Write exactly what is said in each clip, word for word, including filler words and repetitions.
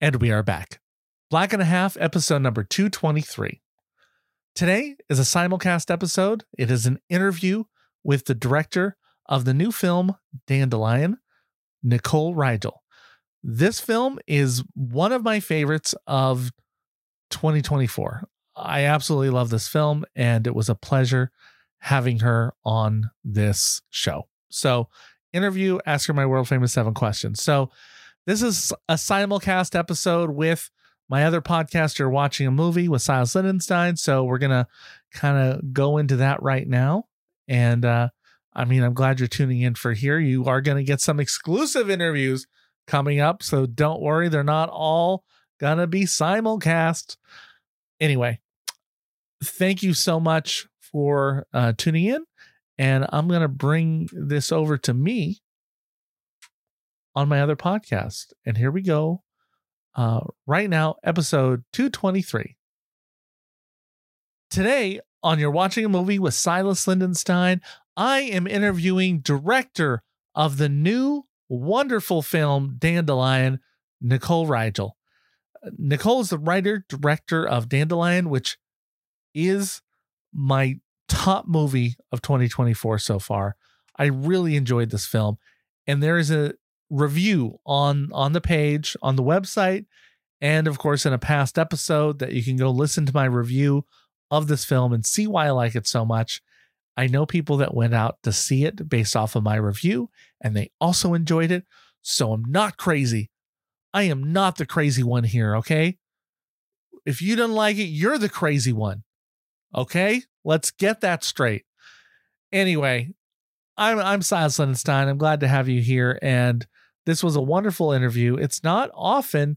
And we are back. Black and a Half, episode number two twenty-three. Today is a simulcast episode. It is an interview with the director of the new film, Dandelion, Nicole Rigel. This film is one of my favorites of twenty twenty-four. I absolutely love this film, and it was a pleasure having her on this show. So, interview, ask her my world famous seven questions. So, this is a simulcast episode with my other podcast, You're Watching a Movie with Silas Lindenstein. So we're going to kind of go into that right now. And uh, I mean, I'm glad you're tuning in for here. You are going to get some exclusive interviews coming up. So don't worry, they're not all going to be simulcast. Anyway, thank you so much for uh, tuning in. And I'm going to bring this over to me on my other podcast. And here we go. Uh, right now, episode two twenty-three. Today, on You're Watching a Movie with Silas Lindenstein, I am interviewing director of the new wonderful film, Dandelion, Nicole Rigel. Nicole is the writer, director of Dandelion, which is my top movie of twenty twenty-four so far. I really enjoyed this film. And there is a review on on the page on the website, and of course in a past episode that you can go listen to my review of this film and see why I like it so much. I know people that went out to see it based off of my review, and they also enjoyed it. So I'm not crazy. I am not the crazy one here, okay? If you don't like it, you're the crazy one. Okay? Let's get that straight. Anyway, I'm I'm Silas Lindenstein. I'm glad to have you here, and this was a wonderful interview. It's not often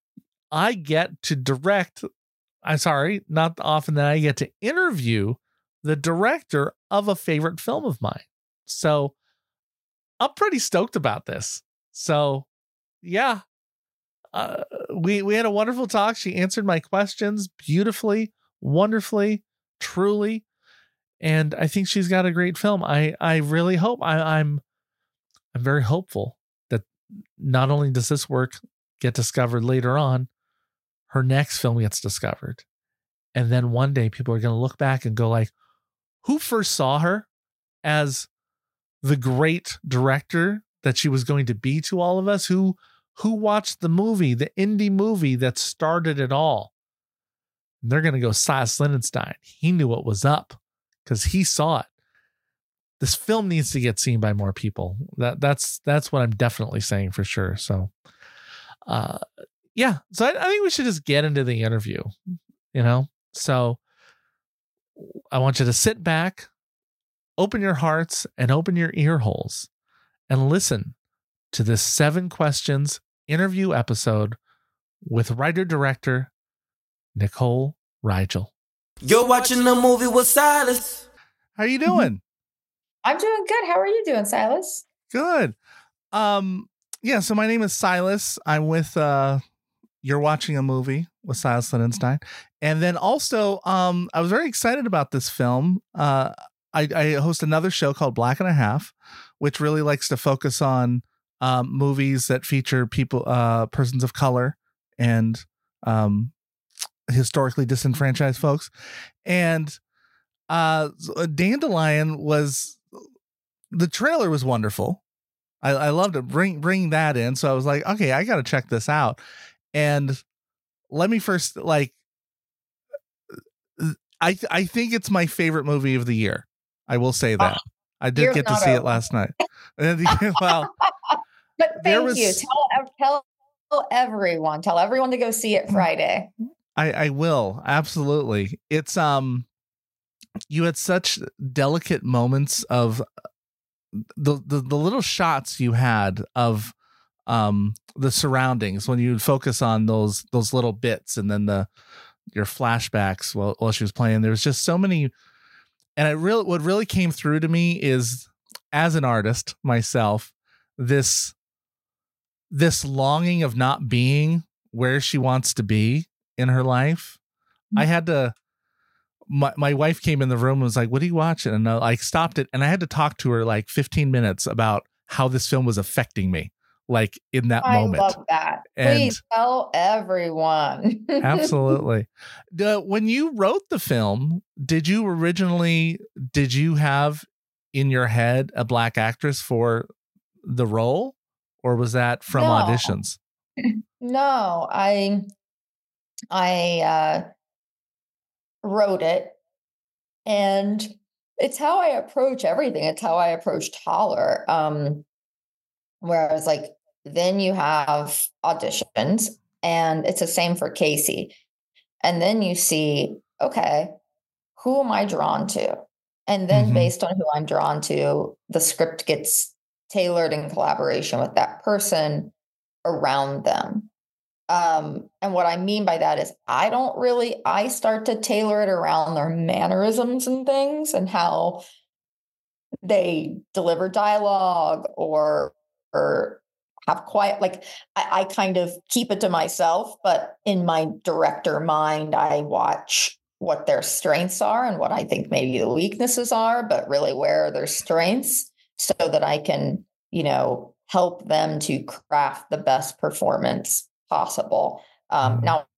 I get to direct, I'm sorry, not often that I get to interview the director of a favorite film of mine. So I'm pretty stoked about this. So yeah, uh, we, we had a wonderful talk. She answered my questions beautifully, wonderfully, truly. And I think she's got a great film. I, I really hope I, I'm, I'm very hopeful that not only does this work get discovered later on, her next film gets discovered. And then one day people are going to look back and go like, who first saw her as the great director that she was going to be to all of us? Who, who watched the movie, the indie movie that started it all? And they're going to go, Silas Lindenstein. He knew what was up because he saw it. This film needs to get seen by more people. That that's that's what I'm definitely saying for sure. So, uh, yeah. So I, I think we should just get into the interview. You know. So I want you to sit back, open your hearts, and open your ear holes, and listen to this seven questions interview episode with writer director Nicole Rigel. You're watching the movie with Silas. How you doing? I'm doing good. How are you doing, Silas? Good. Um, yeah, so my name is Silas. I'm with uh You're Watching a Movie with Silas Lindenstein. And then also, um, I was very excited about this film. Uh I, I host another show called Black and a Half, which really likes to focus on um movies that feature people, uh persons of color and um historically disenfranchised folks. And uh Dandelion was the trailer was wonderful. I, I loved it. Bring bring that in. So I was like, okay, I got to check this out. And let me first, like, I I think it's my favorite movie of the year. I will say that. Oh, I did get to see over. it last night. Well, but thank was, you. Tell tell everyone. Tell everyone to go see it Friday. I I will absolutely. It's um, you had such delicate moments of. The, the the little shots you had of um the surroundings when you focus on those those little bits, and then the your flashbacks while while she was playing. There was just so many, and I really what really came through to me is, as an artist myself, this this longing of not being where she wants to be in her life. Mm-hmm. I had to. My my wife came in the room and was like, "What are you watching?" And I like stopped it, and I had to talk to her like fifteen minutes about how this film was affecting me, like in that I moment. love that. And please tell everyone. absolutely. The, when you wrote the film, did you originally, did you have in your head a black actress for the role, or was that from No. auditions? No, I, I, uh, wrote it, and it's how I approach everything. It's how I approach Holler. Um, where I was like, then you have auditions, and it's the same for Casey. And then you see, okay, who am I drawn to? And then Mhm. based on who I'm drawn to, the script gets tailored in collaboration with that person around them. Um, and what I mean by that is I don't really, I start to tailor it around their mannerisms and things and how they deliver dialogue or, or have quiet, like I, I kind of keep it to myself, but in my director mind, I watch what their strengths are and what I think maybe the weaknesses are, but really where are their strengths so that I can, you know, help them to craft the best performance possible. Um, Mhm. now,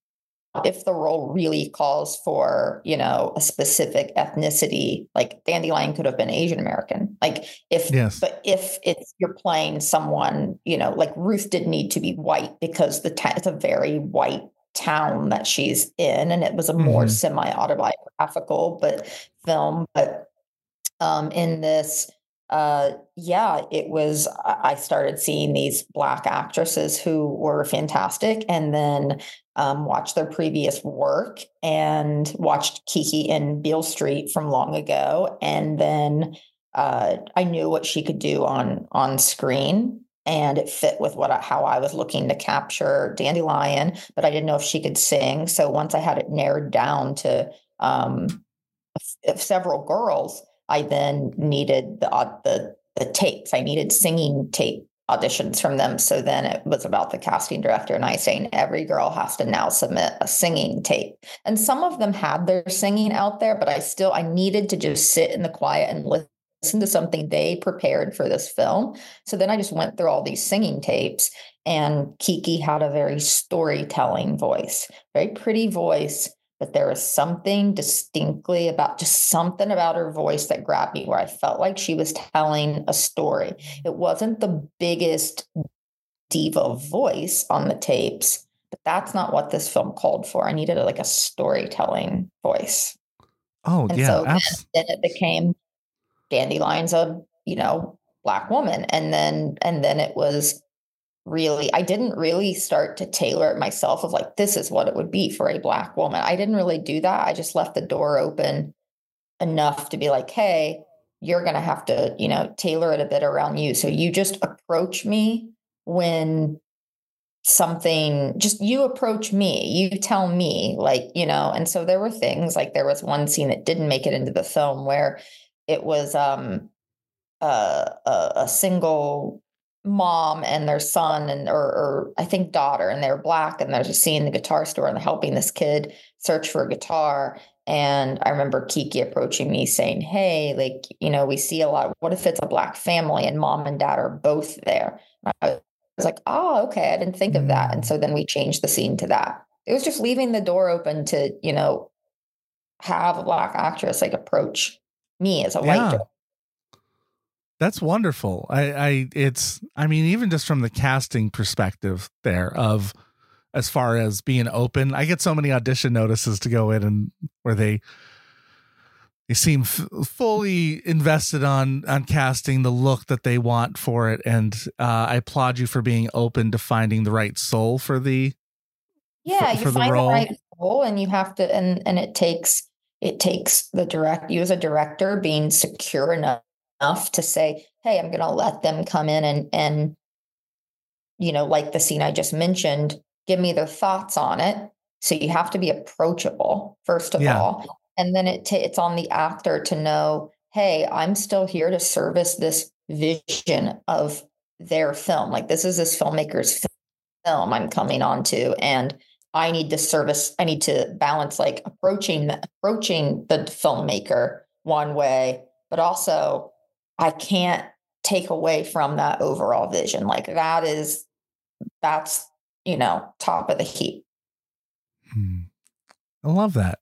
if the role really calls for, you know, a specific ethnicity, like Dandelion could have been Asian American. Like if, Yes. but if it's you're playing someone, you know, like Ruth did need to be white because the ta- it's a very white town that she's in, and it was a more Mhm. semi-autobiographical but film. But um, in this, uh, yeah, it was. I I started seeing these black actresses who were fantastic, and then um, watched their previous work and watched Kiki in Beale Street from long ago, and then uh, I knew what she could do on on screen. And it fit with what I, how I was looking to capture Dandelion, but I didn't know if she could sing. So once I had it narrowed down to um, of several girls, I then needed the uh, the the tapes. I needed singing tape auditions from them. So then it was about the casting director and I saying every girl has to now submit a singing tape. And some of them had their singing out there, but I still I needed to just sit in the quiet and listen listen to something they prepared for this film. So then I just went through all these singing tapes, and Kiki had a very storytelling voice, very pretty voice, but there was something distinctly about just something about her voice that grabbed me where I felt like she was telling a story. It wasn't the biggest diva voice on the tapes, but that's not what this film called for. I needed a, like a storytelling voice. Oh And yeah, so then, abs- then it became Dandelion's a, you know, black woman. And then, and then it was really, I didn't really start to tailor it myself of like, this is what it would be for a black woman. I didn't really do that. I just left the door open enough to be like, hey, you're going to have to, you know, tailor it a bit around you. So you just approach me when something, just you approach me, you tell me, like, you know. And so there were things like there was one scene that didn't make it into the film where it was um uh, a, a single mom and their son and or, or I think daughter, and they're black, and they're just seeing the guitar store and they're helping this kid search for a guitar. And I remember Kiki approaching me saying, hey, like, you know, we see a lot. What if it's a black family and mom and dad are both there? And I was like, oh, okay, I didn't think of that. And Mm. so then we changed the scene to that. It was just leaving the door open to, you know, have a black actress like approach me as a white Yeah. girl. That's wonderful. I, I, it's, I mean, even just from the casting perspective there of, as far as being open, I get so many audition notices to go in and where they, they seem f- fully invested on, on casting the look that they want for it. And, uh, I applaud you for being open to finding the right soul for the, Yeah, for, you for the find the role. right role, and you have to, and and it takes it takes the direct you as a director being secure enough, enough to say, hey, I'm going to let them come in and and you know, like the scene I just mentioned, give me their thoughts on it. So you have to be approachable first of Yeah. all, and then it ta it's on the actor to know, hey, I'm still here to service this vision of their film. Like this is this filmmaker's film I'm coming on to, and I need to service, I need to balance like approaching approaching the filmmaker one way, but also I can't take away from that overall vision. Like that is, that's, you know, top of the heap. Hmm. I love that.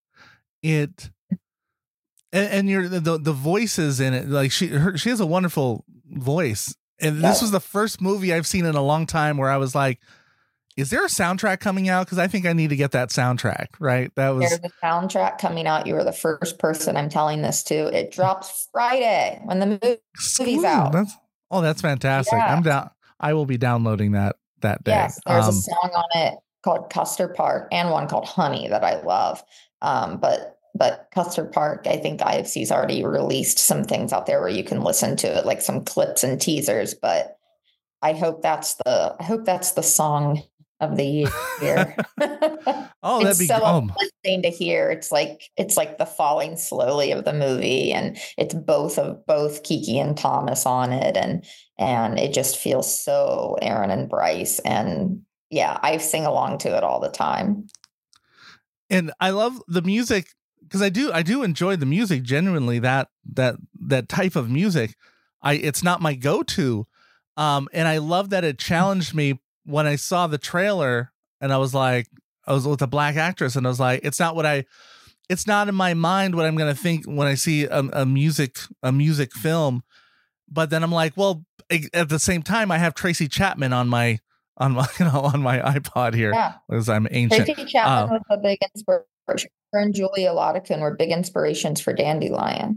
It, and, and you're the, the voices in it, like she, her, she has a wonderful voice. And this Yes. was the first movie I've seen in a long time where I was like, is there a soundtrack coming out? Cause I think I need to get that soundtrack. Right. That was, There's a soundtrack coming out. You were the first person I'm telling this to. It drops Friday when the movie's Ooh, out. That's, oh, that's fantastic. Yeah. I'm down. I will be downloading that that day. Yes, there's Um, a song on it called Custard Park and one called Honey that I love. Um, but but Custard Park, I think I F C's already released some things out there where you can listen to it, like some clips and teasers. But I hope that's the I hope that's the song of the year. oh, that'd It's be so oh, uplifting to hear. It's like it's like the falling slowly of the movie, and it's both of both Kiki and Thomas on it, and and it just feels so Aaron and Bryce, and yeah, I sing along to it all the time. and I love the music because I do I do enjoy the music genuinely. That that that type of music, I it's not my go-to, um, and I love that it challenged me when I saw the trailer, and I was like, I was with a black actress, and I was like, it's not what I, it's not in my mind what I'm gonna think when I see a, a music a music film. But then I'm like, well, at the same time, I have Tracy Chapman on my on my you know on my iPod here Yeah, because I'm ancient. Tracy Chapman Uh, was a big inspiration. Her and Julia Lotikin were big inspirations for Dandelion.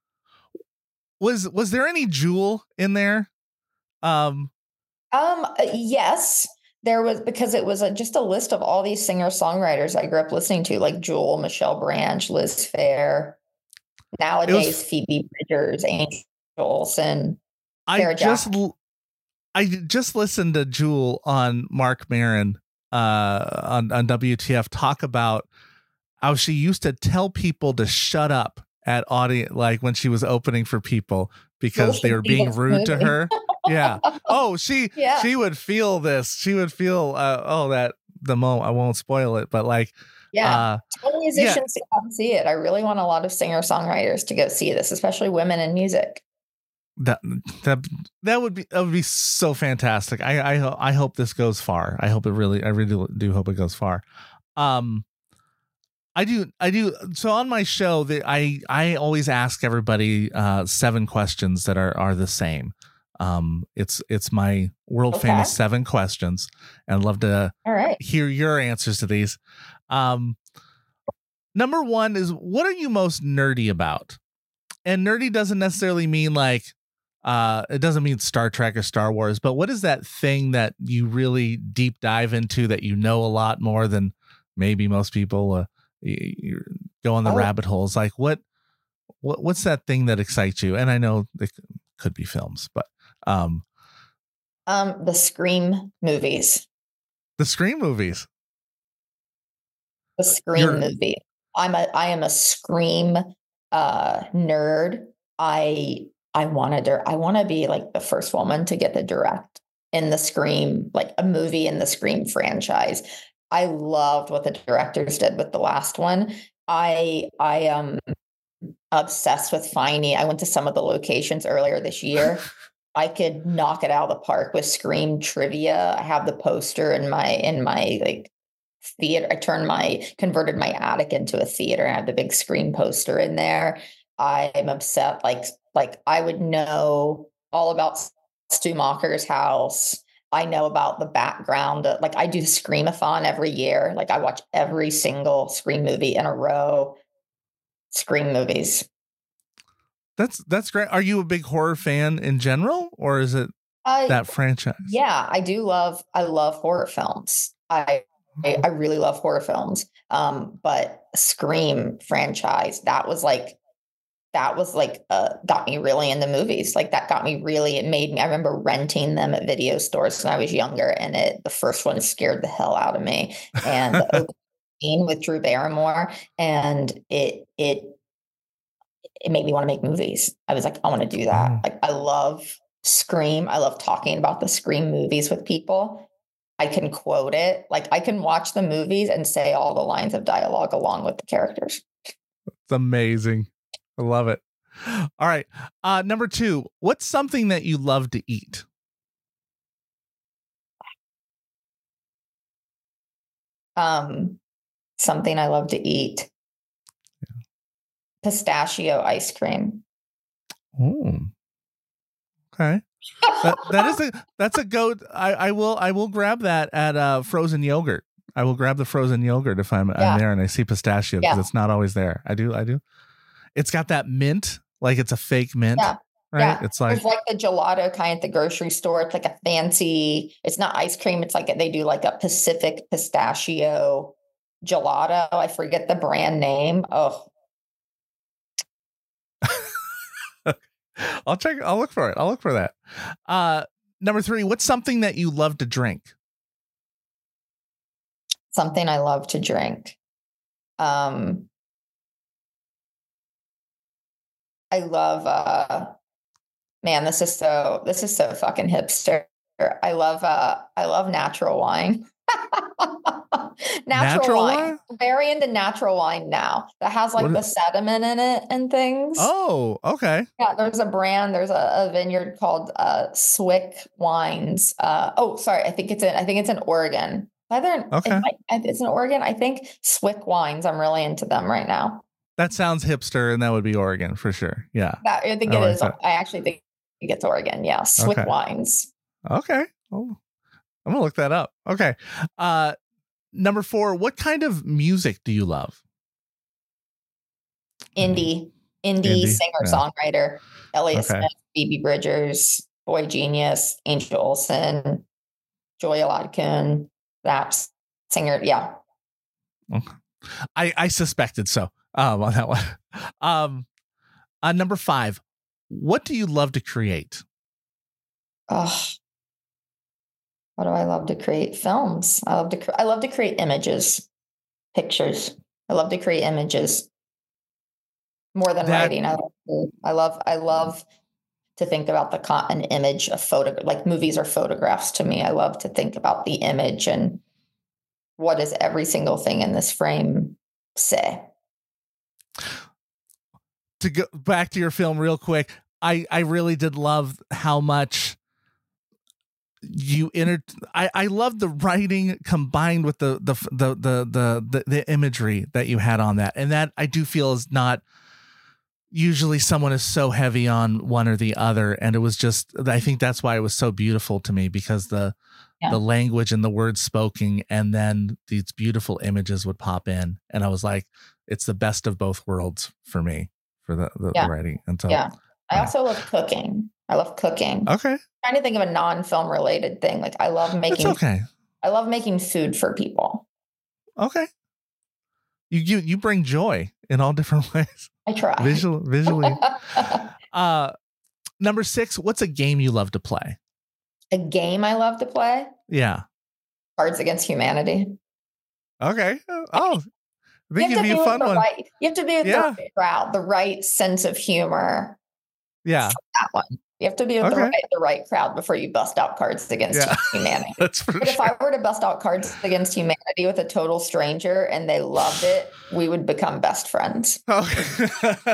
was was there any Jewel in there? Um, Um, uh, yes, there was, because it was a, just a list of all these singer-songwriters I grew up listening to, like Jewel, Michelle Branch, Liz Phair, nowadays was, Phoebe Bridgers, Angel Olsen, I Sarah just Jackson. l- I just listened to Jewel on Mark Maron uh on, on W T F talk about how she used to tell people to shut up at audience, like when she was opening for people because they were being rude to her. Yeah. Oh, she Yeah. she would feel this. She would feel uh, oh that the moment I won't spoil it, but like Yeah. uh Tell musicians to come see it. I really want a lot of singer-songwriters to go see this, especially women in music. that that that would be that would be so fantastic. I I ho- I hope this goes far. I hope it really I really do hope it goes far. Um I do I do so on my show that I I always ask everybody uh seven questions that are are the same. Um it's it's my world Okay. famous seven questions, and I'd love to All right. hear your answers to these. Um number one is, what are you most nerdy about? And nerdy doesn't necessarily mean like uh it doesn't mean Star Trek or Star Wars, but what is that thing that you really deep dive into that you know a lot more than maybe most people uh, you, you go on the Oh. rabbit holes? Like what what what's that thing that excites you? And I know it could be films, but um Um, the Scream movies. the Scream movies. The Scream You're- movie. I'm a I am a Scream uh nerd. I I wanted to I want to be like the first woman to get to direct in the Scream, like a movie in the Scream franchise. I loved what the directors did with the last one. I I am obsessed with finding. I went to some of the locations earlier this year. I could knock it out of the park with Scream trivia. I have the poster in my in my like theater. I turned my converted my attic into a theater. I have the big Scream poster in there. I'm upset. Like like I would know all about Stu Macher's house. I know about the background. Like I do Screamathon every year. Like I watch every single Scream movie in a row. Scream movies. That's that's great. Are you a big horror fan in general, or is it I, that franchise? Yeah, I do love. I love horror films. I I, I really love horror films. Um, but Scream franchise, that was like that was like uh got me really into movies. Like that got me really. It made me. I remember renting them at video stores when I was younger, and it the first one scared the hell out of me. And the opening scene with Drew Barrymore, and it it. it made me want to make movies. I was like, I want to do that. Mm. Like, I love Scream. I love talking about the Scream movies with people. I can quote it. Like, I can watch the movies and say all the lines of dialogue along with the characters. It's amazing. I love it. All right. Uh, number two, what's something that you love to eat? Um, something I love to eat. Yeah. Pistachio ice cream. Oh, okay. that, that is a that's a goat. I, I will I will grab that at uh, frozen yogurt. I will grab the frozen yogurt if I'm, Yeah. I'm there and I see pistachio because Yeah. it's not always there. I do I do. It's got that mint, like it's a fake mint, Yeah. right? Yeah. It's like There's like the gelato kind at the grocery store. It's like a fancy, it's not ice cream. It's like they do like a Pacific pistachio gelato. I forget the brand name. Oh, I'll check. I'll look for it. I'll look for that. Uh, number three, what's something that you love to drink? something I love to drink. Um, I love, uh, man, this is so, this is so fucking hipster. I love, uh, I love natural wine. natural, Natural wine. wine? I'm very into natural wine now that has like What the is- sediment in it and things. Oh, okay. Yeah, there's a brand, there's a, a vineyard called uh Swick Wines. Uh oh, sorry, I think it's in I think it's in Oregon. Either in, Okay. it might- it's in Oregon. I think Swick Wines. I'm really into them right now. That sounds hipster, and that would be Oregon for sure. Yeah. That I think I it like is. that. I actually think it's Oregon. Yeah, Swick Okay. Wines. Okay. Oh, I'm gonna look that up. Okay. Uh, number four, what kind of music do you love? Indie, indie, Indie, singer yeah. songwriter. Elliott Okay. Smith, Phoebe Bridgers, Boy Genius, Angel Olsen, Joy Aladkun. That singer. Yeah. I I suspected so. Um, on that one. Um, uh, number five, what do you love to create? Oh, what do I love to create? Films. I love to. Cre- I love to create images, pictures. I love to create images more than That- writing. I love. To, I love. I love to think about the con- an image, a photo. Like movies are photographs to me. I love to think about the image and what does every single thing in this frame say. To go back to your film real quick, I I really did love how much you entered. I I love the writing combined with the the the the the the, the imagery that you had on that, and that I do feel is not usually someone is so heavy on one or the other, and it was just I think that's why it was so beautiful to me, because the Yeah. the language and the words spoken, and then these beautiful images would pop in, and I was like, it's the best of both worlds for me for the, the, Yeah. the writing. And so Yeah. I yeah. also love cooking. I love cooking. okay, I'm trying to think of a non-film related thing. Like I love it's making. okay. I love making food for people. Okay. You you you bring joy in all different ways. I try. Visual visually. Uh number six, what's a game you love to play? A game I love to play: Yeah. Cards Against Humanity. Okay. Oh, I think You it'd have to be be a with fun the one. right. You have to be with Yeah. the right crowd, the right sense of humor. Yeah. That one. You have to be with the Okay. right, the right crowd before you bust out Cards Against Yeah. Humanity. That's for But if sure. I were to bust out Cards Against Humanity with a total stranger and they loved it, we would become best friends. Okay.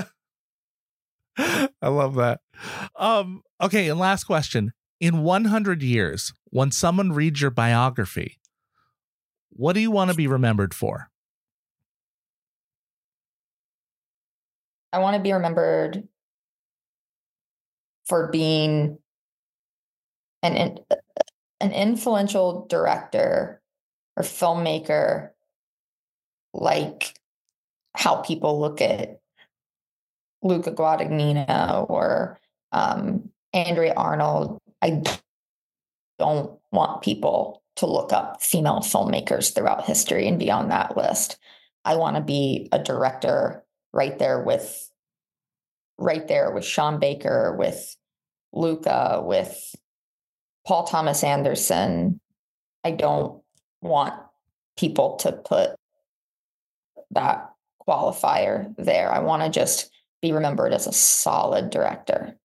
I love that. Um, okay, and last question. In one hundred years, when someone reads your biography, what do you want to be remembered for? I want to be remembered for being an in- an influential director or filmmaker, like how people look at Luca Guadagnino or um, Andrea Arnold. I don't want people to look up female filmmakers throughout history and be on that list. I want to be a director right there with right there with Sean Baker, with Luca, with Paul Thomas Anderson. I don't want people to put that qualifier there. I want to just be remembered as a solid director.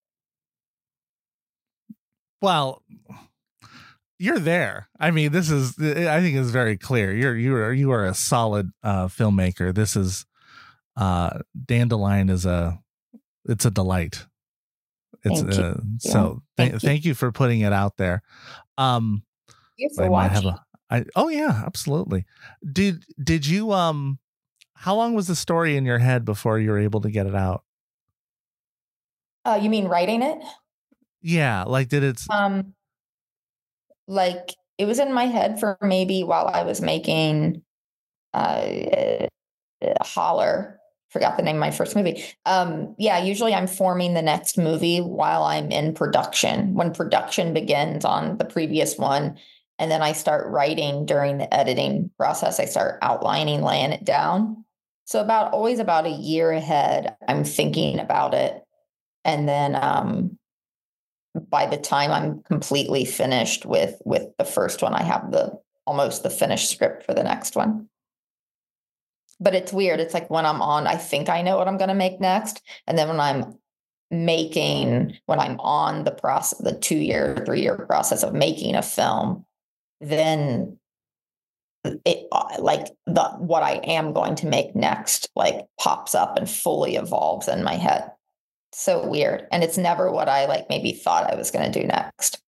Well, you're there. I mean, this is, I think it's very clear. You're, you are, you are a solid uh, filmmaker. This is, uh, Dandelion is a, it's a delight. It's Thank uh, you. so Thank th- you. thank you for putting it out there. Um, Thank you for I might have watching. a, I, oh yeah, absolutely. Did, did you, um, how long was the story in your head before you were able to get it out? Uh, you mean writing it? Yeah. Like, did it, Um, like it was in my head for maybe while I was making, uh, Holler. Forgot the name of my first movie. Um, yeah, usually I'm forming the next movie while I'm in production. When production begins on the previous one, and then I start writing during the editing process, I start outlining, laying it down. So about always about a year ahead, I'm thinking about it. And then um, by the time I'm completely finished with with the first one, I have the almost the finished script for the next one. But it's weird. It's like when I'm on, I think I know what I'm going to make next. And then when I'm making, when I'm on the process, the two year, three year process of making a film, then it like the, what I am going to make next, like pops up and fully evolves in my head. So weird. And it's never what I like maybe thought I was going to do next.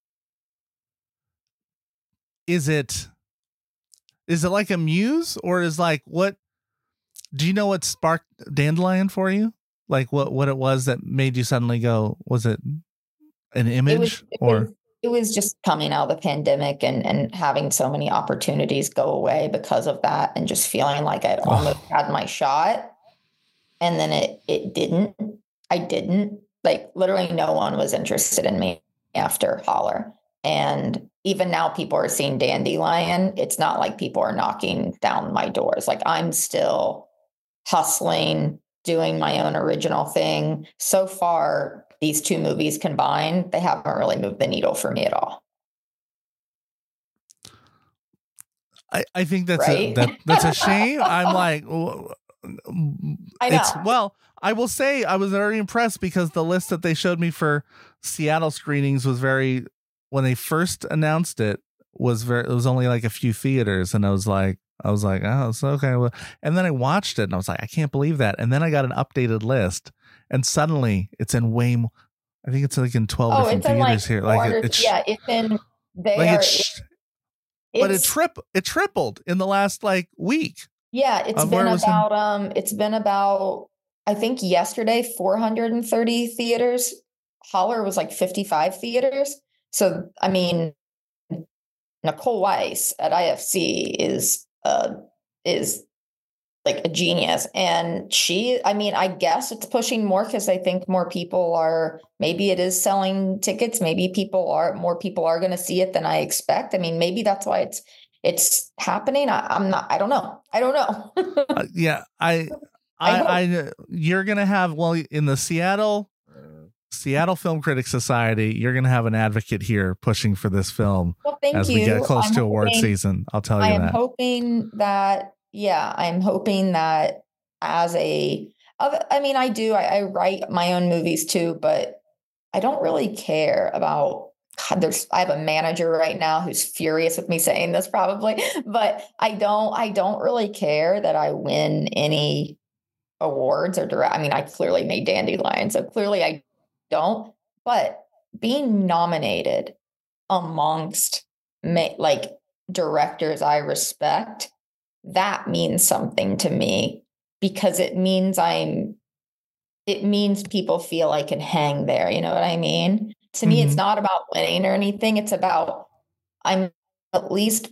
is it, is it like a muse, or is like, what, do you know what sparked Dandelion for you? Like what, what it was that made you suddenly go, was it an image It was, it or? was, it was just coming out of the pandemic and, and having so many opportunities go away because of that. And just feeling like I'd almost Oh. had my shot. And then it, it didn't, I didn't like literally no one was interested in me after Holler. And even now people are seeing Dandelion. It's not like people are knocking down my doors. Like I'm still hustling, doing my own original thing. So far, these two movies combined, they haven't really moved the needle for me at all. I, I think that's right? a, that, that's a shame. I'm like, I know. it's, well, I will say I was very impressed because the list that they showed me for Seattle screenings was very, when they first announced it was very, it was only like a few theaters. And I was like, I was like, oh, it's okay. Well, and then I watched it and I was like, I can't believe that. And then I got an updated list and suddenly it's in way more, I think it's like in twelve oh, different it's in theaters like here. Like it, it's, yeah, it's in, they like are, it's, it's, but it trip, it tripled in the last like week. Yeah, it's been it about, in, um, it's been about, I think yesterday, four hundred thirty theaters. Holler was like fifty-five theaters. So, I mean, Nicole Weiss at I F C is, uh, is like a genius. And she, I mean, I guess it's pushing more because I think more people are, maybe it is selling tickets. Maybe people are, more people are going to see it than I expect. I mean, maybe that's why it's, it's happening. I, I'm not, I don't know. I don't know. uh, yeah, I, I, I, I, you're going to have, well, in the Seattle, Seattle Film Critics Society, you're going to have an advocate here pushing for this film well, thank as you. we get close I'm to award hoping, season. I'll tell you I am that. hoping that, yeah, I'm hoping that as a, I mean, I do, I, I write my own movies too, but I don't really care about, God, there's, I have a manager right now who's furious with me saying this probably, but I don't, I don't really care that I win any awards or direct. I mean, I clearly made Dandelion, so clearly I don't, but being nominated amongst like directors I respect, that means something to me because it means I'm, it means people feel I can hang there. You know what I mean? To me, mm-hmm. It's not about winning or anything. It's about, I'm at least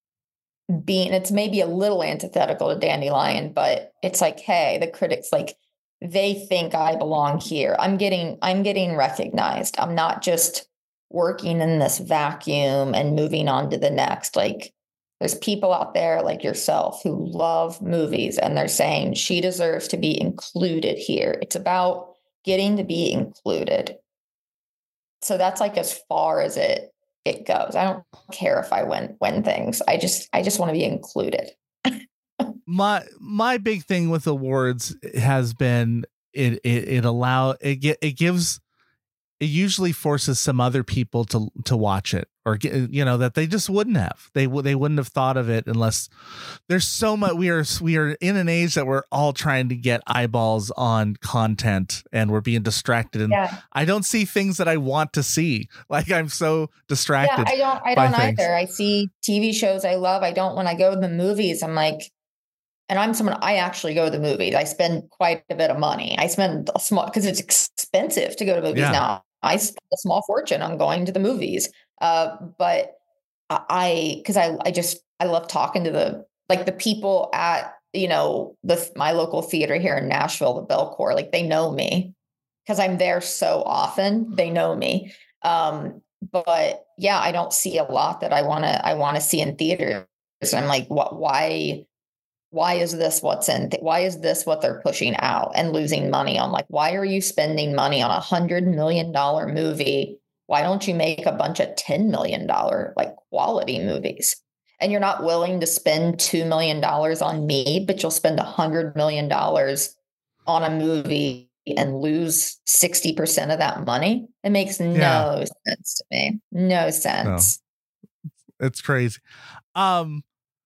being, it's maybe a little antithetical to Dandelion, but it's like, hey, the critics, like, they think I belong here. I'm getting, I'm getting recognized. I'm not just working in this vacuum and moving on to the next. Like, there's people out there like yourself who love movies and they're saying she deserves to be included here. It's about getting to be included. So that's like as far as it it goes. I don't care if I win win things. I just I just want to be included. my my big thing with awards has been it it, it allow it get it gives it usually forces some other people to to watch it, or get, you know, that they just wouldn't have. They would they wouldn't have thought of it unless there's so much. We are we are in an age that we're all trying to get eyeballs on content, and we're being distracted. And Yeah. I don't see things that I want to see. Like I'm so distracted. Yeah, I don't. I by don't things. either. I see T V shows I love. I don't. When I go to the movies, I'm like, and I'm someone. I actually go to the movies. I spend quite a bit of money. I spend a small because it's expensive to go to movies Yeah. now. I spend a small fortune on going to the movies. Uh, but I, because I, I just I love talking to the like the people at you know the my local theater here in Nashville, the Belcourt. Like they know me because I'm there so often. They know me. Um, but yeah, I don't see a lot that I want to, I want to see in theaters. So I'm like, what, why, why is this what's in, th- why is this what they're pushing out and losing money on? Like, why are you spending money on a hundred million dollar movie? Why don't you make a bunch of ten million dollar like quality movies? And you're not willing to spend two million dollars on me, but you'll spend a hundred million dollars on a movie and lose sixty percent of that money. It makes no Yeah. sense to me. No sense. It's crazy. Um,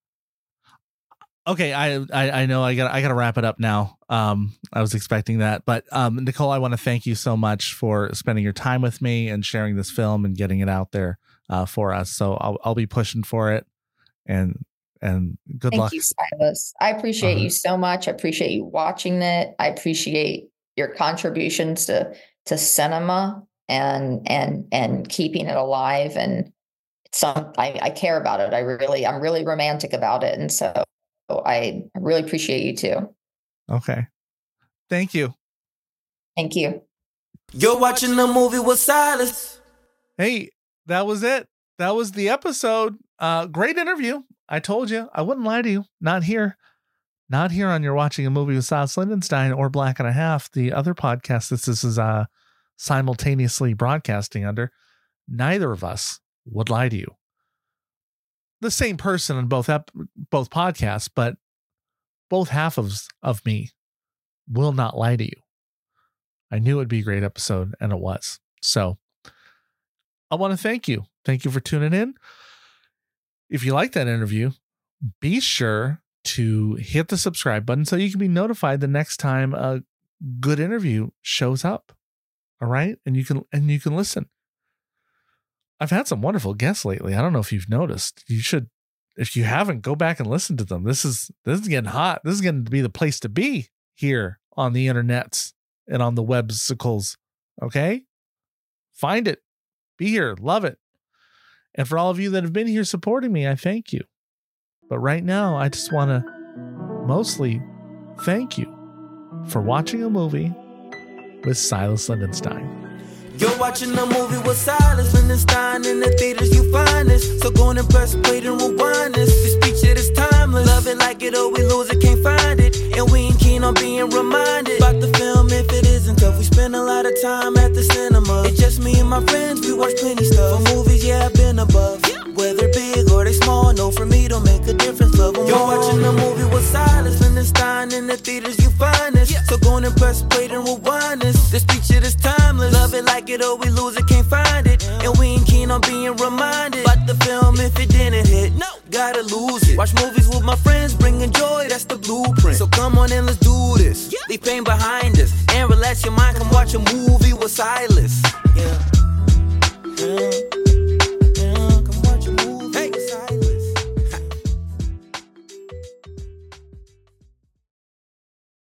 okay. I, I, I know I got, I got to wrap it up now. Um, I was expecting that, but, um, Nicole, I want to thank you so much for spending your time with me and sharing this film and getting it out there, uh, for us. So I'll, I'll be pushing for it, and, and good Thank luck. you, Silas. I appreciate Uh-huh. you so much. I appreciate you watching it. I appreciate your contributions to, to cinema and, and, and keeping it alive. And it's some, I, I care about it. I really, I'm really romantic about it. And so I really appreciate you too. Okay. Thank you. Thank you. You're watching the movie with Silas. Hey, that was it. That was the episode. Uh, great interview. I told you, I wouldn't lie to you. Not here. Not here on You're Watching a Movie with Silas Lindenstein or Black and a Half, the other podcast that this is uh, simultaneously broadcasting under. Neither of us would lie to you. The same person on both ep- both podcasts, but both half of, of me will not lie to you. I knew it'd be a great episode, and it was. So I want to thank you. Thank you for tuning in. If you like that interview, be sure to hit the subscribe button so you can be notified the next time a good interview shows up. All right. And you can, and you can listen. I've had some wonderful guests lately. I don't know if you've noticed. You should, if you haven't, go back and listen to them. This is, this is getting hot. This is going to be the place to be here on the internets and on the websicles. Okay. Find it. Be here. Love it. And for all of you that have been here supporting me, I thank you. But right now, I just want to mostly thank you for watching a movie with Silas Lindenstein. You're watching a movie with Silas Lindenstein. In the theaters you find this. So go and press play and rewind this. This picture is timeless. Love it like it or we lose it, can't find it. And we ain't keen on being reminded about the film if it isn't tough. We spend a lot of time at the cinema. It's just me and my friends, we watch plenty stuff. For movies, yeah, I've been above. Whether big or they small, no, for me don't make a difference. Love them. You're watching a movie with Silas Lindenstein. In the theaters you find this. So go and press play and rewind this. This picture is timeless. Love it like it or we lose it, can't find it. And we ain't keen on being reminded about the film if it didn't hit. No, gotta lose it. Watch movies with my friends, bringing joy, that's the blueprint. So come on and let's do this. Leave pain behind us and relax your mind. Come watch a movie with Silas. Yeah. Yeah.